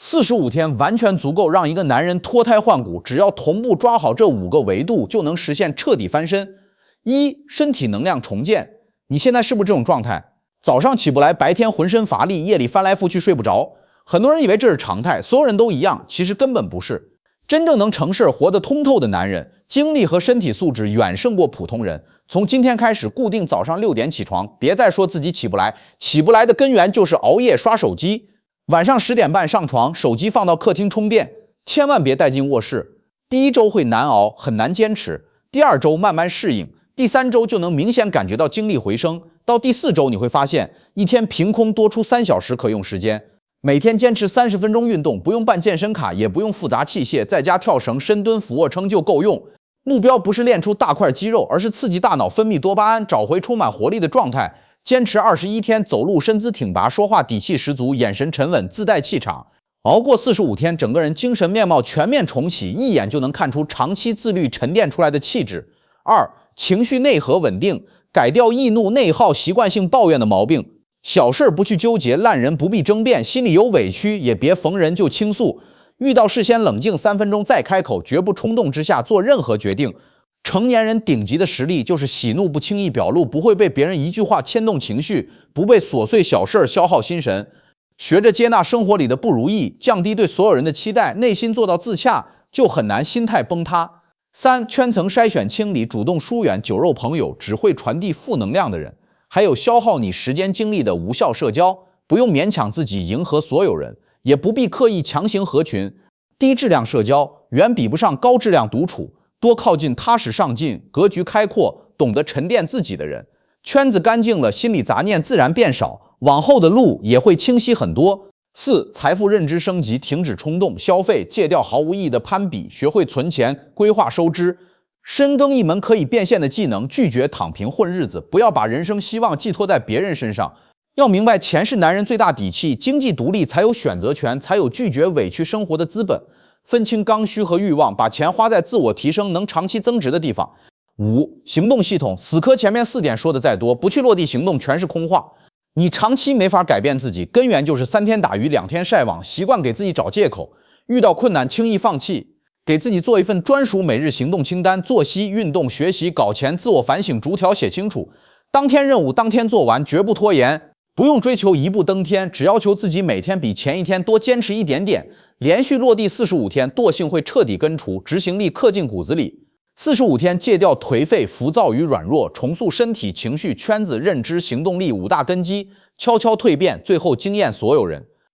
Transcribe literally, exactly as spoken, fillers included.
四十五天完全足够让一个男人脱胎换骨，只要同步抓好这五个维度，就能实现彻底翻身。一、身体能量重建。你现在是不是这种状态？早上起不来，白天浑身乏力，夜里翻来覆去睡不着。很多人以为这是常态，所有人都一样，其实根本不是。真正能成事、活得通透的男人，精力和身体素质远胜过普通人。从今天开始，固定早上六点起床，别再说自己起不来，起不来的根源就是熬夜刷手机。晚上十点半上床，手机放到客厅充电，千万别带进卧室。第一周会难熬，很难坚持，第二周慢慢适应，第三周就能明显感觉到精力回升，到第四周你会发现，一天凭空多出三小时可用时间。每天坚持三十分钟运动，不用办健身卡，也不用复杂器械，在家跳绳、深蹲、俯卧撑就够用。目标不是练出大块肌肉，而是刺激大脑分泌多巴胺，找回充满活力的状态。坚持二十一天，走路身姿挺拔，说话底气十足，眼神沉稳，自带气场。熬过四十五天，整个人精神面貌全面重启，一眼就能看出长期自律沉淀出来的气质。二、情绪内核稳定，改掉易怒、内耗、习惯性抱怨的毛病。小事不去纠结，烂人不必争辩，心里有委屈也别逢人就倾诉。遇到事先冷静三分钟再开口，绝不冲动之下做任何决定。成年人顶级的实力就是喜怒不轻易表露，不会被别人一句话牵动情绪，不被琐碎小事消耗心神。学着接纳生活里的不如意，降低对所有人的期待，内心做到自洽，就很难心态崩塌。三、圈层筛选清理，主动疏远酒肉朋友，只会传递负能量的人，还有消耗你时间精力的无效社交。不用勉强自己迎合所有人，也不必刻意强行合群。低质量社交远比不上高质量独处，多靠近踏实上进、格局开阔、懂得沉淀自己的人。圈子干净了，心理杂念自然变少，往后的路也会清晰很多。四、财富认知升级，停止冲动消费，戒掉毫无意义的攀比，学会存钱，规划收支，深耕一门可以变现的技能，拒绝躺平混日子，不要把人生希望寄托在别人身上。要明白，钱是男人最大底气，经济独立才有选择权，才有拒绝委屈生活的资本。分清刚需和欲望，把钱花在自我提升能长期增值的地方。五、行动系统，死磕前面四点说的再多，不去落地行动全是空话。你长期没法改变自己，根源就是三天打鱼两天晒网，习惯给自己找借口，遇到困难轻易放弃。给自己做一份专属每日行动清单，作息、运动、学习、搞钱、自我反省，逐条写清楚。当天任务当天做完，绝不拖延。不用追求一步登天，只要求自己每天比前一天多坚持一点点。连续落地四十五天，惰性会彻底根除，执行力刻进骨子里。四十五天戒掉颓废、浮躁与软弱，重塑身体、情绪、圈子、认知、行动力五大根基，悄悄蜕变，最后惊艳所有人。